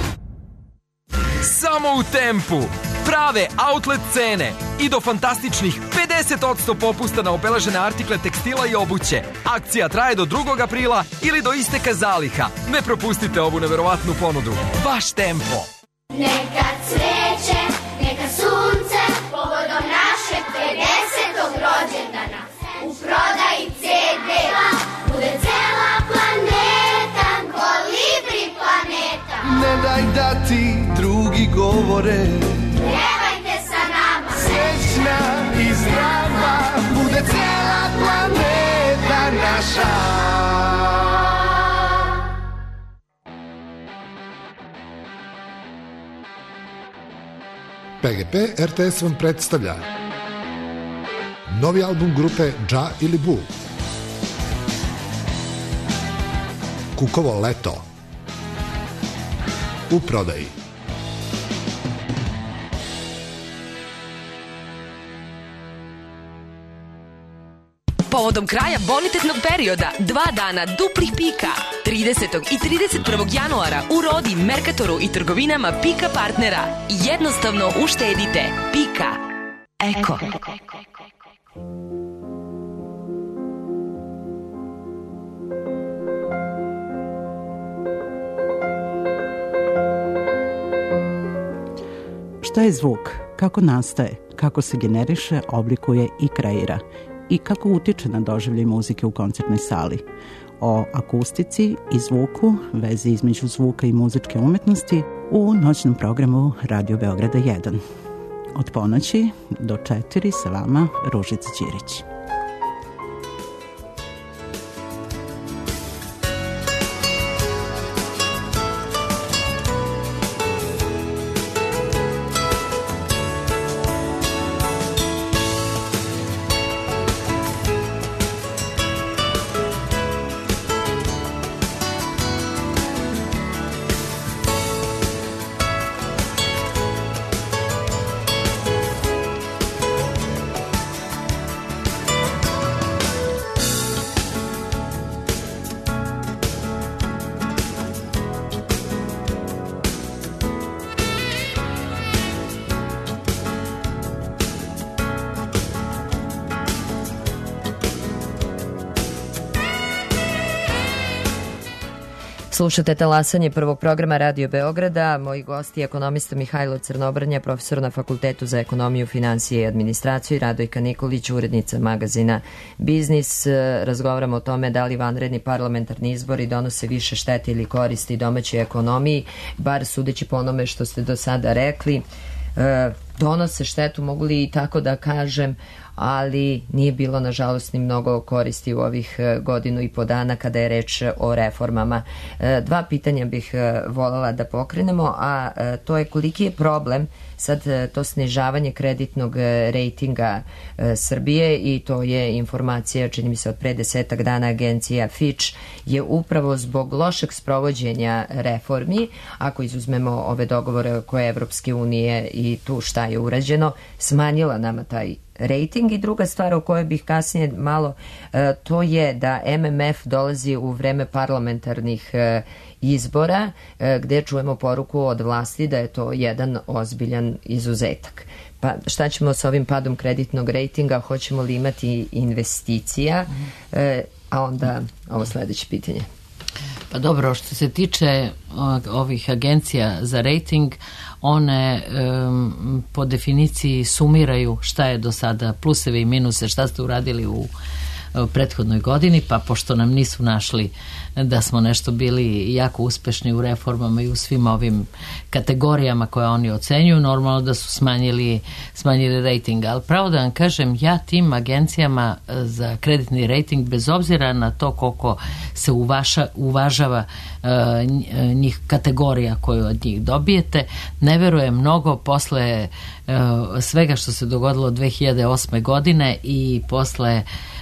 Samo u Tempu. Prave outlet cene i do fantastičnih pedeset posto popusta na obeležene artikle tekstila i obuće. Akcija traje do drugog aprila ili do isteka zaliha. Ne propustite ovu neverovatnu ponudu. Vaš Tempo. Neka cveće, neka sunce, povodom našeg pedesetog rođendana. U prodaji ce de bude cela planeta, Kolibri planeta. Ne daj da ti drugi govore, pjevajte sa nama. Srećna i zdrava bude cela planeta naša. P G P R T S vam predstavlja novi album grupe Dža ili Bu, Kukovo leto, u prodaji. Povodom kraja bonitetnog perioda, dva dana duplih pika, tridesetog i trideset prvog januara u Rodi, Merkatoru i trgovinama Pika partnera. Jednostavno uštedite. Pika. Eko. Šta je zvuk? Kako nastaje? Kako se generiše, oblikuje i kreira? I kako utiče na doživljaj muzike u koncertnoj sali? O akustici i zvuku, vezi između zvuka i muzičke umetnosti u noćnom programu Radio Beograda jedan. Od ponoći do četiri sa vama Ružica Ćirić. Slušate talasanje prvog programa Radio Beograda. Moji gosti je ekonomista Mihajlo Crnobrnja, profesor na Fakultetu za ekonomiju, finansije i administraciju, i Radojka Nikolić, urednica magazina Biznis. Razgovaramo o tome da li vanredni parlamentarni izbori donose više štete ili koristi domaćoj ekonomiji, bar sudeći po onome što ste do sada rekli. Donose štetu, mogu li i tako da kažem, ali nije bilo nažalost ni mnogo koristi u ovih godinu i po dana kada je reč o reformama. Dva pitanja bih voljela da pokrenemo, a to je koliki je problem sad to snižavanje kreditnog rejtinga Srbije, i to je informacija, čini mi se, od pre desetak dana. Agencija Fitch je upravo zbog lošeg sprovođenja reformi, ako izuzmemo ove dogovore koje Evropske unije i tu šta je urađeno, smanjila nama taj rating. I druga stvar o kojoj bih kasnije malo, to je da M M F dolazi u vreme parlamentarnih izbora, gde čujemo poruku od vlasti da je to jedan ozbiljan izuzetak. Pa šta ćemo sa ovim padom kreditnog rejtinga? Hoćemo li imati investicija? A onda ovo sledeće pitanje. Pa dobro, što se tiče ovih agencija za rejting, one um, po definiciji sumiraju šta je do sada pluseve i minuse, šta ste uradili u prethodnoj godini, pa pošto nam nisu našli da smo nešto bili jako uspešni u reformama i u svim ovim kategorijama koje oni ocenjuju, normalno da su smanjili, smanjili rejting. Ali pravo da vam kažem, ja tim agencijama za kreditni rejting, bez obzira na to koliko se uvaša, uvažava uh, njih kategorija koju od njih dobijete, ne verujem mnogo posle uh, svega što se dogodilo dve hiljade osme godine i posle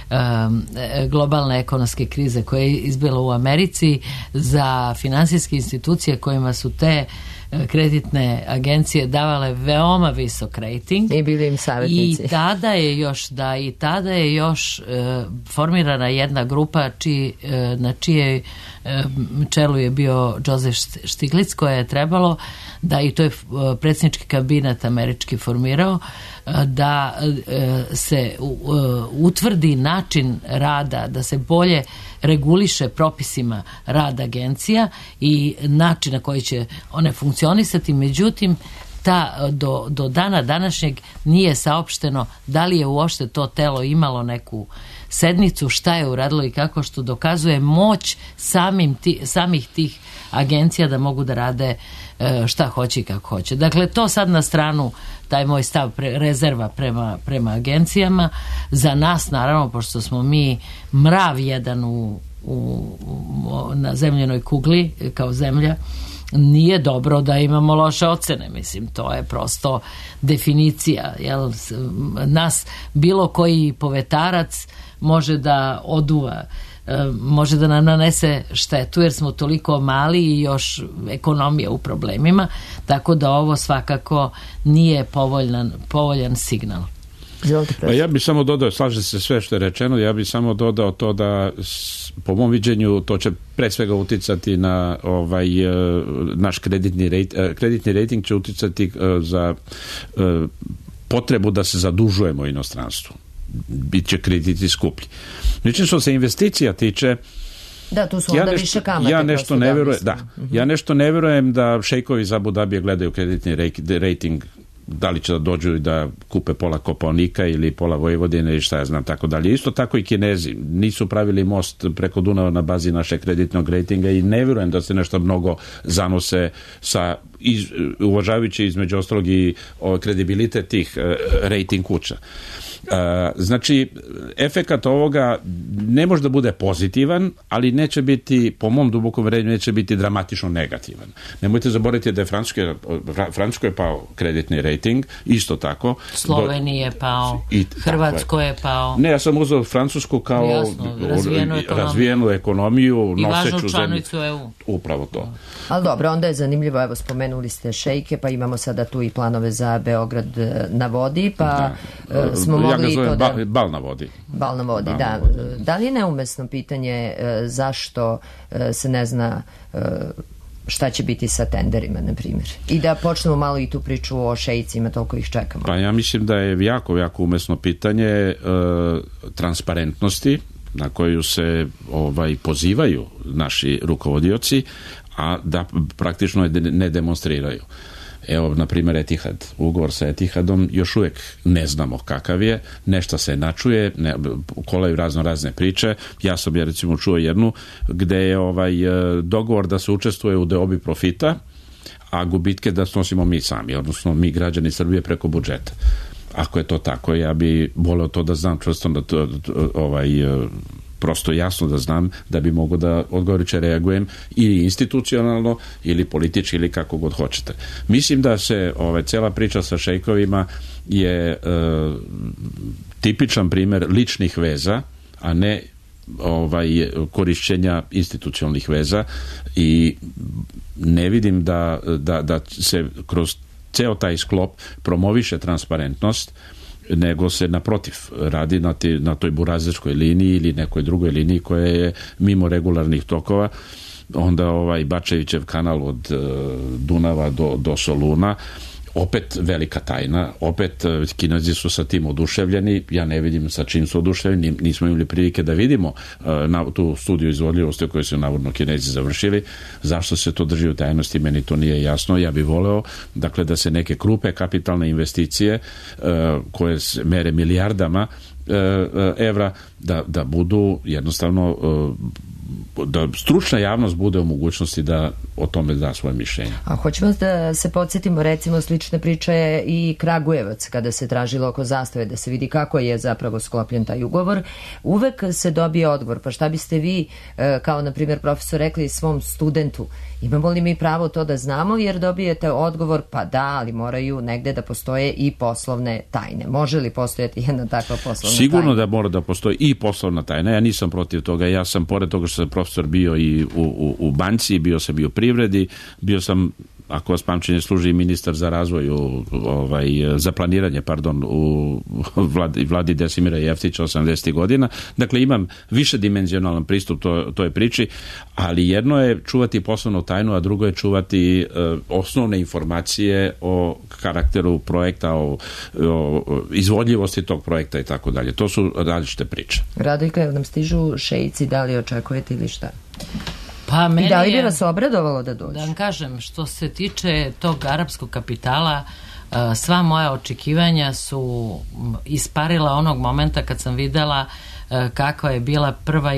um, globalne ekonomske krize koja je izbila u Americi, za finansijske institucije kojima su te kreditne agencije davale veoma visok rating i bili im savjetnici. I tada je još da i tada je još e, formirana jedna grupa čiji, e, na čije e, čelu je bio Joseph Stiglitz, koje je trebalo da, i to je predsjednički kabinet američki formirao, da se utvrdi način rada, da se bolje reguliše propisima rad agencija i način na koji će one funkcionisati. Međutim, ta, do, do dana današnjeg nije saopšteno da li je uopšte to telo imalo neku sednicu, šta je uradilo i kako, što dokazuje moć samim ti, samih tih agencija da mogu da rade šta hoće i kako hoće. Dakle, to sad na stranu, taj moj stav pre, rezerva prema, prema agencijama. Za nas, naravno, pošto smo mi mrav jedan u, u, u, na zemljenoj kugli, kao zemlja, nije dobro da imamo loše ocene. Mislim, to je prosto definicija. Jel? Nas bilo koji povetarac može da oduva, može da nam nanese štetu jer smo toliko mali i još ekonomija u problemima, tako da ovo svakako nije povoljan, povoljan signal. Pa ja bih samo dodao, slaže se sve što je rečeno, ja bih samo dodao to da po mom viđenju to će pre svega uticati na ovaj naš kreditni rating, kreditni rating će uticati za potrebu da se zadužujemo u inostranstvu. Biće krediti skuplji. Znači što se investicija tiče, da, tu su onda ja nešto, više kamate. Ja nešto ne verujem, da, uh-huh. ja nešto ne verujem da šejkovi iz Abu Dabija gledaju kreditni rating, da li će da dođu i da kupe pola Kopaonika ili pola Vojvodine ili šta ja znam, tako dalje. Isto tako i Kinezi nisu pravili most preko Dunava na bazi našeg kreditnog ratinga i ne verujem da se nešto mnogo zanose sa, iz, uvažavajući između ostalog i o, kredibilitet tih e, rating kuća. Uh, znači, efekat ovoga ne može da bude pozitivan, ali neće biti, po mom dubokom uverenju, neće biti dramatično negativan. Nemojte zaboraviti da je Francuske, Francuskoj je pao kreditni rating, isto tako. Sloveniji je pao, i, Hrvatskoj je pao. Ne, ja sam uzeo Francusku kao jasno, razvijenu, ekonomiju. razvijenu ekonomiju, i noseću zemlju. E U. Upravo to. Ali dobro, onda je zanimljivo, evo spomenuli ste šejke, pa imamo sada tu i planove za Beograd na vodi, pa da. smo mogli ja ga zovem to da... Bal, bal na vodi. Bal na vodi, bal da. Na vodi. Da li je neumesno pitanje zašto se ne zna šta će biti sa tenderima, na primjer? I da počnemo malo i tu priču o šejcima, toliko ih čekamo. Pa ja mislim da je jako, jako umesno pitanje e, transparentnosti na koju se ovaj pozivaju naši rukovodioci, a da praktično ne demonstriraju. Evo, na primjer, Etihad. Ugovor sa Etihadom još uvijek ne znamo kakav je, nešto se načuje, ne, kolaju razno razne priče. Ja sam ja recimo čuo jednu gde je ovaj dogovor da se učestvuje u deobi profita, a gubitke da snosimo mi sami, odnosno mi građani Srbije preko budžeta. Ako je to tako, ja bi voleo to da znam čvrsto da to, ovaj prosto jasno da znam da bi mogo da odgovoriće reagujem ili institucionalno ili politički ili kako god hoćete. Mislim da se ovaj, cela priča sa šejkovima je e, tipičan primer ličnih veza, a ne ovaj, korišćenja institucionalnih veza i ne vidim da, da, da se kroz ceo taj sklop promoviše transparentnost, nego se naprotiv radi na, te, na toj burazerskoj liniji ili nekoj drugoj liniji koja je mimo regularnih tokova. Onda ovaj Bačevićev kanal od uh, Dunava do, do Soluna, opet velika tajna, opet uh, Kinezi su sa tim oduševljeni, ja ne vidim sa čim su oduševljeni, nismo imali prilike da vidimo uh, na, tu studiju izvodljivosti koju su navodno Kinezi završili. Zašto se to drži u tajnosti, meni to nije jasno. Ja bih voleo, dakle, da se neke krupe kapitalne investicije uh, koje se mere milijardama uh, uh, evra, da, da budu jednostavno uh, da stručna javnost bude u mogućnosti da o tome da svoje mišljenje. A hoćemo da se podsjetimo, recimo slične priče je i Kragujevac, kada se tražilo oko zastave da se vidi kako je zapravo sklopljen taj ugovor. Uvek se dobije odgovor, pa šta biste vi, kao na primjer profesor, rekli svom studentu, imamo li mi pravo to da znamo, jer dobijete odgovor, pa da, ali moraju negde da postoje i poslovne tajne. Može li postojati jedna takva poslovna Sigurno tajna? da mora da postoji i poslovna tajna. Ja nisam protiv toga. Ja sam, pored toga što sam profesor, bio i u, u, u banci, bio sam i u privredi, bio sam, ako vas pamćenje služi, ministar za razvoj, u, ovaj, za planiranje, pardon, u vladi, vladi Desimira Jeftića osamdesetih godina. Dakle, imam višedimenzionalan pristup to, toj priči, ali jedno je čuvati poslovnu tajnu, a drugo je čuvati uh, osnovne informacije o karakteru projekta, o, o izvodljivosti tog projekta i tako dalje. To su različite priče. Radojka, nam stižu šeici, da li očekujete ili šta? Pa meni I da li bi je, vas obradovalo da dođe? Da vam kažem, što se tiče tog arapskog kapitala, sva moja očekivanja su isparila onog momenta kad sam videla kakva je bila prva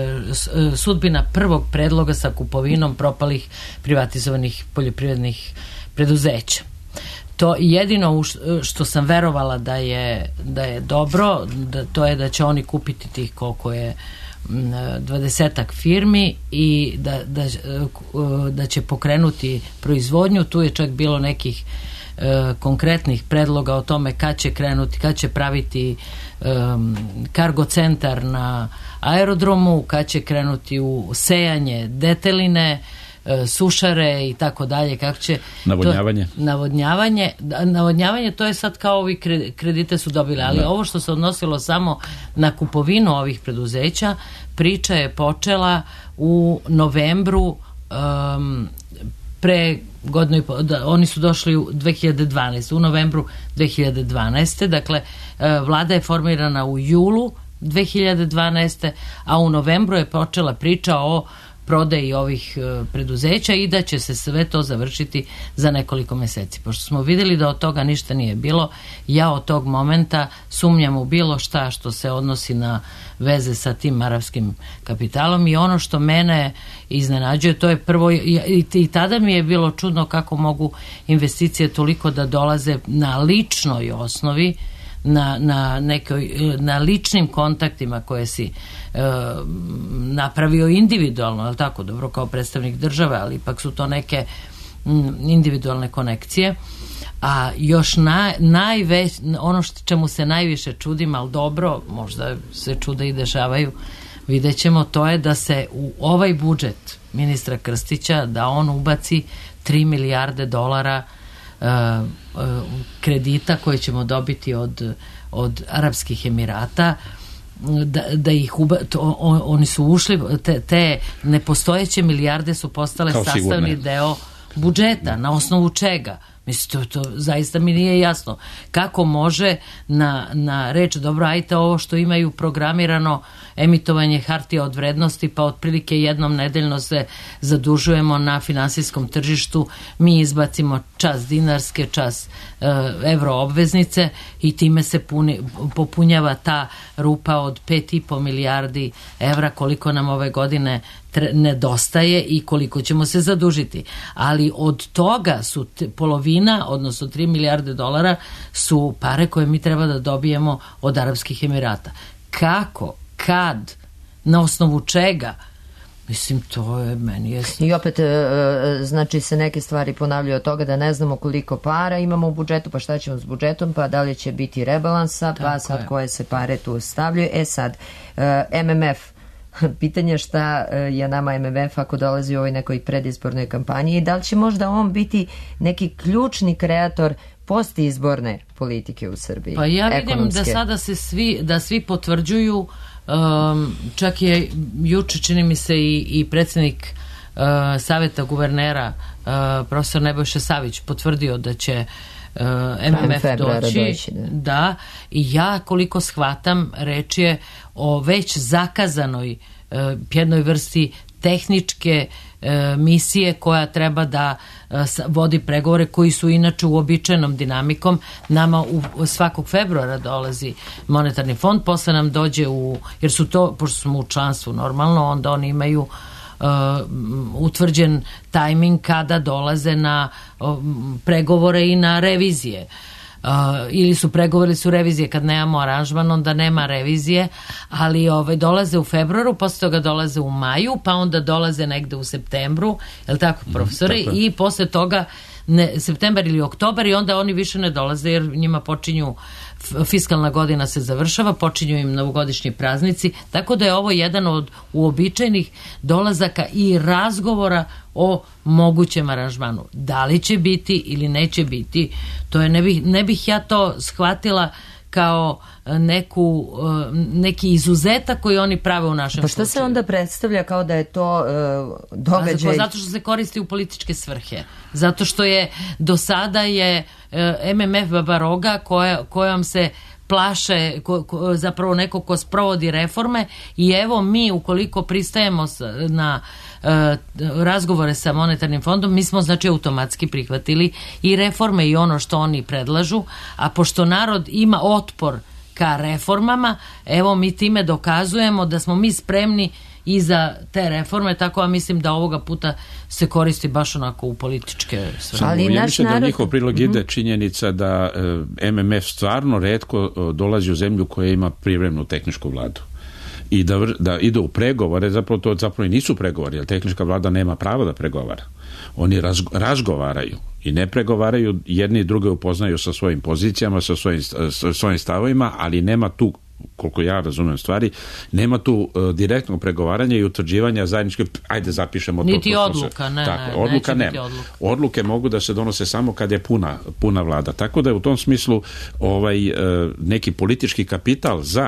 sudbina prvog predloga sa kupovinom propalih privatizovanih poljoprivrednih preduzeća. To jedino što sam verovala da je, da je dobro, da, to je da će oni kupiti tih koliko je dvadesetak firmi i da, da, da će pokrenuti proizvodnju. Tu je čak bilo nekih e, konkretnih predloga o tome kad će krenuti, kad će praviti e, kargo centar na aerodromu, kad će krenuti u sejanje deteline, e, sušare i tako dalje, kako će navodnjavanje. To, navodnjavanje navodnjavanje to je sad kao ovi kredite su dobili, ali ne. Ovo što se odnosilo samo na kupovinu ovih preduzeća, priča je počela u novembru um, pre godinu i po, da, oni su došli u dve hiljade dvanaeste, u novembru dve hiljade dvanaeste, dakle vlada je formirana u julu dve hiljade dvanaeste, a u novembru je počela priča o prodaji ovih preduzeća i da će se sve to završiti za nekoliko meseci. Pošto smo vidjeli da od toga ništa nije bilo, ja od tog momenta sumnjam u bilo šta što se odnosi na veze sa tim arapskim kapitalom i ono što mene iznenađuje, to je prvo, i, i tada mi je bilo čudno kako mogu investicije toliko da dolaze na ličnoj osnovi, na, na, nekoj, na ličnim kontaktima koje si e, napravio individualno, ali tako, dobro, kao predstavnik države, ali ipak su to neke m, individualne konekcije. A još na, najveć, ono što, čemu se najviše čudim, ali dobro, možda se čuda i dešavaju, vidjet ćemo, to je da se u ovaj budžet ministra Krstića, da on ubaci tri milijarde dolara uh, uh, kredita koje ćemo dobiti od, od Arapskih Emirata, da, da ih uba, to, on, oni su ušli, te, te nepostojeće milijarde su postale kao sastavni sigurne. Deo budžeta, na osnovu čega? Mislim, to, to zaista mi nije jasno. Kako može na, na reč, dobro, ajte ovo što imaju programirano emitovanje hartija od vrednosti, pa otprilike jednom nedeljno se zadužujemo na finansijskom tržištu, mi izbacimo čas dinarske, čas e, evro obveznice i time se puni, popunjava ta rupa od pet i po milijardi evra koliko nam ove godine nedostaje i koliko ćemo se zadužiti. Ali od toga su t- polovina, odnosno tri milijarde dolara su pare koje mi treba da dobijemo od Arapskih Emirata. Kako? Kad? Na osnovu čega? Mislim, to je meni je... I opet, znači se neke stvari ponavljaju od toga da ne znamo koliko para imamo u budžetu, pa šta ćemo s budžetom, pa da li će biti rebalansa, tako pa sad je. Koje se pare tu stavljaju. E sad, M M F, pitanje šta je nama M M F ako dolazi u ovoj nekoj predizbornoj kampanji i da li će možda on biti neki ključni kreator postizborne politike u Srbiji. Pa ja vidim ekonomske. Da sada se svi, da svi potvrđuju, um, čak je juče čini mi se i, i predsjednik uh, Saveta guvernera uh, profesor Nebojša Savić potvrdio da će uh, M M F doći, doći da. da, i ja koliko shvatam reč je o već zakazanoj uh, jednoj vrsti tehničke e, misije koja treba da e, vodi pregovore koji su inače uobičajenom dinamikom. Nama u, u svakog februara dolazi monetarni fond, posle nam dođe u, jer su to, pošto smo u članstvu normalno, onda oni imaju uh, utvrđen tajming kada dolaze na uh, pregovore i na revizije. Uh, ili su pregovori su revizije, kad nemamo aranžman onda nema revizije, ali ovaj, dolaze u februaru, posle toga dolaze u maju, pa onda dolaze negde u septembru, je li tako, profesori, mm, tako i posle toga ne, septembar ili oktobar, i onda oni više ne dolaze jer njima počinju, fiskalna godina se završava, počinju im novogodišnji praznici, tako da je ovo jedan od uobičajenih dolazaka i razgovora o mogućem aranžmanu. Da li će biti ili neće biti, to je, ne bih, ne bih ja to shvatila kao neku, neki izuzetak koji oni prave u našem slučaju. Pa što se onda predstavlja kao da je to uh, događaj? Zato što se koristi u političke svrhe. Zato što je do sada je uh, M M F babaroga koja, kojom se plaše ko, ko, zapravo neko ko sprovodi reforme, i evo mi ukoliko pristajemo na uh, razgovore sa monetarnim fondom, mi smo znači automatski prihvatili i reforme i ono što oni predlažu, a pošto narod ima otpor ka reformama, evo mi time dokazujemo da smo mi spremni i za te reforme, tako ja mislim da ovoga puta se koristi baš onako u političke svrhe. Ali ja mislim narod... da njihov prilog ide mm-hmm. činjenica da e, M M F stvarno retko e, dolazi u zemlju koja ima privremenu tehničku vladu. I da, da ide u pregovore, zapravo to zapravo i nisu pregovori, jer tehnička vlada nema pravo da pregovara. Oni raz, razgovaraju i ne pregovaraju, jedni i druge upoznaju sa svojim pozicijama, sa svojim, sa svojim stavovima, ali nema tu, koliko ja razumijem stvari, nema tu uh, direktnog pregovaranja i utvrđivanja zajedničke, ajde zapišemo to. Niti odluka, ne, tako, ne, odluka neće nema. biti odluka. Odluke mogu da se donose samo kad je puna, puna vlada. Tako da je u tom smislu ovaj, uh, neki politički kapital za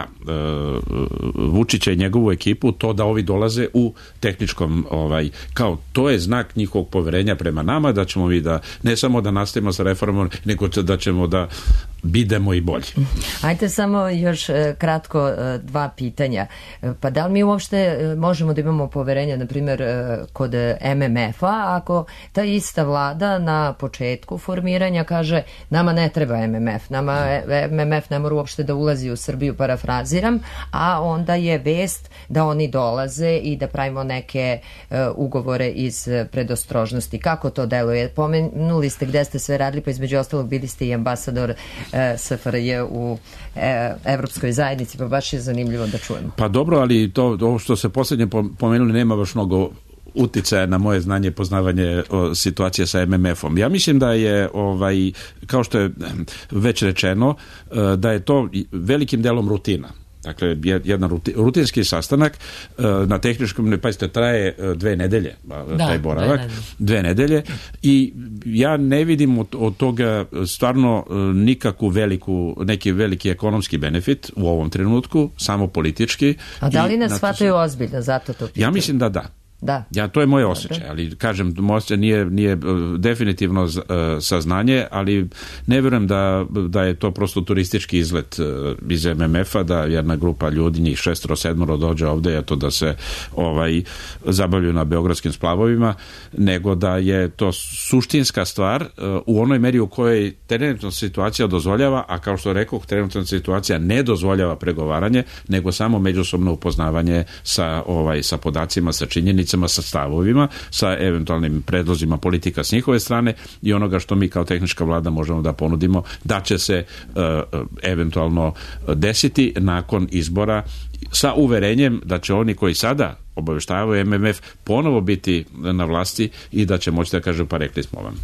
uh, Vučića i njegovu ekipu, to da ovi dolaze u tehničkom, ovaj, kao to je znak njihovog poverenja prema nama, da ćemo mi da, ne samo da nastavimo sa reformom, nego da ćemo da bidemo i bolje. Ajde samo još kratko dva pitanja. Pa da li mi uopšte možemo da imamo poverenja, na primjer, kod M M F-a, ako ta ista vlada na početku formiranja kaže nama ne treba M M F, nama M M F ne mora uopšte da ulazi u Srbiju, parafraziram, a onda je vest da oni dolaze i da pravimo neke ugovore iz predostrožnosti. Kako to deluje? Pomenuli ste gde ste sve radili, pa između ostalog bili ste i ambasador S F R J u Evropskoj zajednici, pa baš je zanimljivo da čujemo. Pa dobro, ali to, ovo što se posljednje pomenuli nema baš mnogo uticaja na moje znanje i poznavanje o, situacije sa M M F-om. Ja mislim da je, ovaj, kao što je već rečeno, da je to velikim delom rutina. Dakle, jedan rutinski sastanak na tehničkom, ne pazite, traje dve nedelje, da, taj boravak, dve, dve nedelje, i ja ne vidim od, od toga stvarno nikakvu veliku, neki veliki ekonomski benefit u ovom trenutku, samo politički. A da li nas shvataju ozbiljno, zato to pitaju? Ja mislim da da. Da. Ja, to je moje osjećaj, ali kažem, moj osjećaj nije, nije definitivno uh, saznanje, ali ne vjerujem da, da je to prosto turistički izlet uh, iz M M F-a, da jedna grupa ljudi, njih šestoro, sedmoro dođe ovde, eto da se ovaj, zabavljaju na beogradskim splavovima, nego da je to suštinska stvar uh, u onoj meri u kojoj trenutna situacija dozvoljava, a kao što rekao, trenutna situacija ne dozvoljava pregovaranje, nego samo međusobno upoznavanje sa, ovaj, sa podacima, sa činjenicama, sa stavovima, sa eventualnim predlozima politika s njihove strane i onoga što mi kao tehnička vlada možemo da ponudimo da će se uh, eventualno desiti nakon izbora, sa uverenjem da će oni koji sada obaveštavaju M M F ponovo biti na vlasti i da će moći da kažu pa rekli smo vam.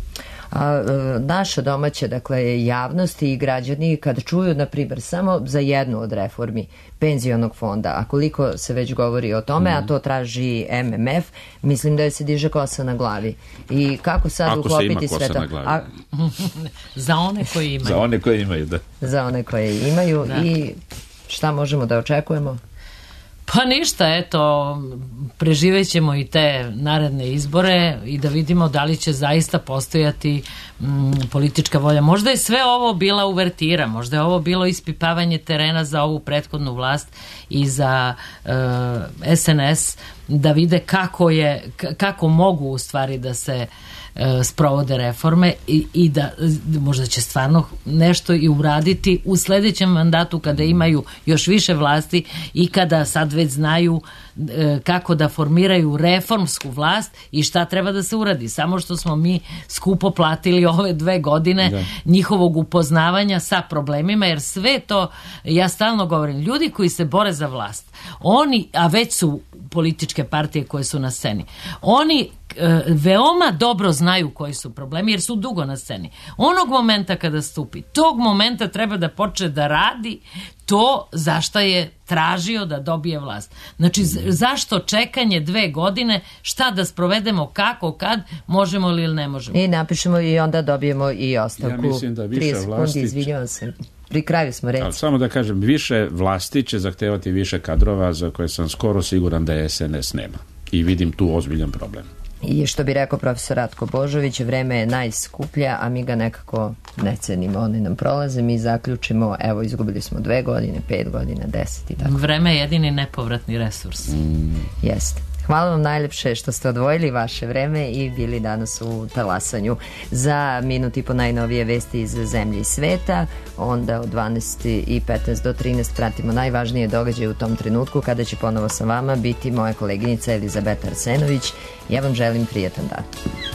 A naša domaća, dakle, javnost i građani kad čuju, na primjer, samo za jednu od reformi penzionog fonda, a koliko se već govori o tome, mm. a to traži M M F, mislim da je se diže kosa na glavi. I kako sad Ako uklopiti sve to? A... za one koji imaju. Za one koje imaju, da. Za one koje imaju da. I šta možemo da očekujemo? Pa ništa, eto, preživet ćemo i te naredne izbore i da vidimo da li će zaista postojati mm, politička volja. Možda je sve ovo bila uvertira, možda je ovo bilo ispipavanje terena za ovu prethodnu vlast i za uh, S N S, da vide kako je, kako mogu u stvari da se sprovode reforme i, i da možda će stvarno nešto i uraditi u sledećem mandatu kada imaju još više vlasti i kada sad već znaju kako da formiraju reformsku vlast i šta treba da se uradi. Samo što smo mi skupo platili ove dve godine da. njihovog upoznavanja sa problemima, jer sve to, ja stalno govorim, ljudi koji se bore za vlast, oni, a već su političke partije koje su na sceni, oni veoma dobro znaju koji su problemi jer su dugo na sceni. Onog momenta kada stupi, tog momenta treba da počne da radi to za šta je tražio da dobije vlast. Znači, zašto čekanje dve godine, šta da sprovedemo, kako, kad, možemo li ili ne možemo. I napišemo i onda dobijemo i ostavku. Ja mislim da više vlasti... Izvinjavam se. Pri kraju smo reći. Samo da kažem, više vlasti će zahtevati više kadrova za koje sam skoro siguran da S N S nema. I vidim tu ozbiljan problem. I što bi rekao profesor Ratko Božović, vreme je najskuplja, a mi ga nekako ne cenimo. Oni nam prolaze, mi zaključimo, evo, izgubili smo dve godine, pet godina, deset i tako. Vreme je jedini nepovratni resurs. Mm. Jeste. Hvala vam najlepše što ste odvojili vaše vreme i bili danas u Talasanju. Za minut i po najnovije vesti iz zemlje i sveta, onda od dvanaest i petnaest do trinaest pratimo najvažnije događaje u tom trenutku, kada će ponovo sa vama biti moja koleginica Elizabeta Arsenović. Ja vam želim prijetan dan.